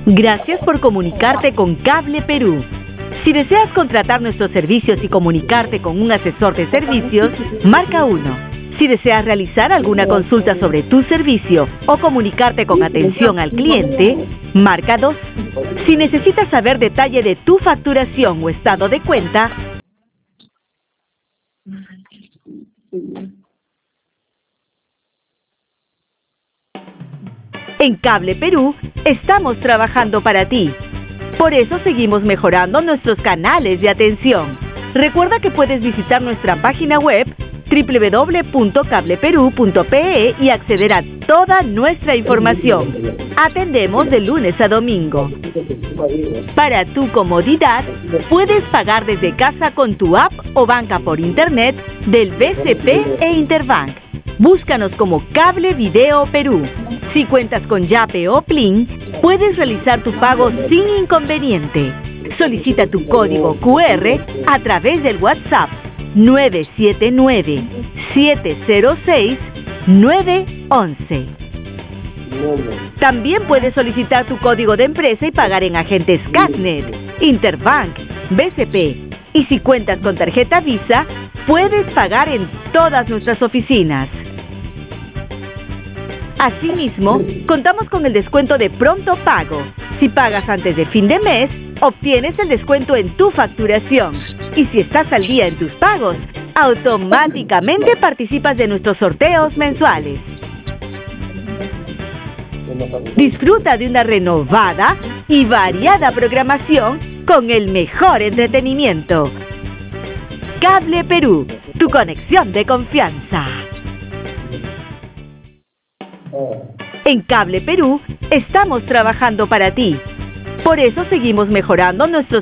Gracias por comunicarte con Cable Perú. Si deseas contratar nuestros servicios y comunicarte con un asesor de servicios, marca 1. Si deseas realizar alguna consulta sobre tu servicio o comunicarte con atención al cliente, marca 2. Si necesitas saber detalle de tu facturación o estado de cuenta, en Cable Perú estamos trabajando para ti. Por eso seguimos mejorando nuestros canales de atención. Recuerda que puedes visitar nuestra página web www.cableperú.pe y acceder a toda nuestra información. Atendemos de lunes a domingo. Para tu comodidad, puedes pagar desde casa con tu app o banca por internet del BCP e Interbank. Búscanos como Cable Video Perú. Si cuentas con Yape o Plin, puedes realizar tu pago sin inconveniente. Solicita tu código QR a través del WhatsApp 979-706-911. También puedes solicitar tu código de empresa y pagar en agentes Casnet, Interbank, BCP. Y si cuentas con tarjeta Visa, puedes pagar en todas nuestras oficinas. Asimismo, contamos con el descuento de pronto pago. Si pagas antes de fin de mes, obtienes el descuento en tu facturación. Y si estás al día en tus pagos, automáticamente participas de nuestros sorteos mensuales. Disfruta de una renovada y variada programación con el mejor entretenimiento. Cable Perú, tu conexión de confianza. En Cable Perú estamos trabajando para ti. Por eso seguimos mejorando nuestros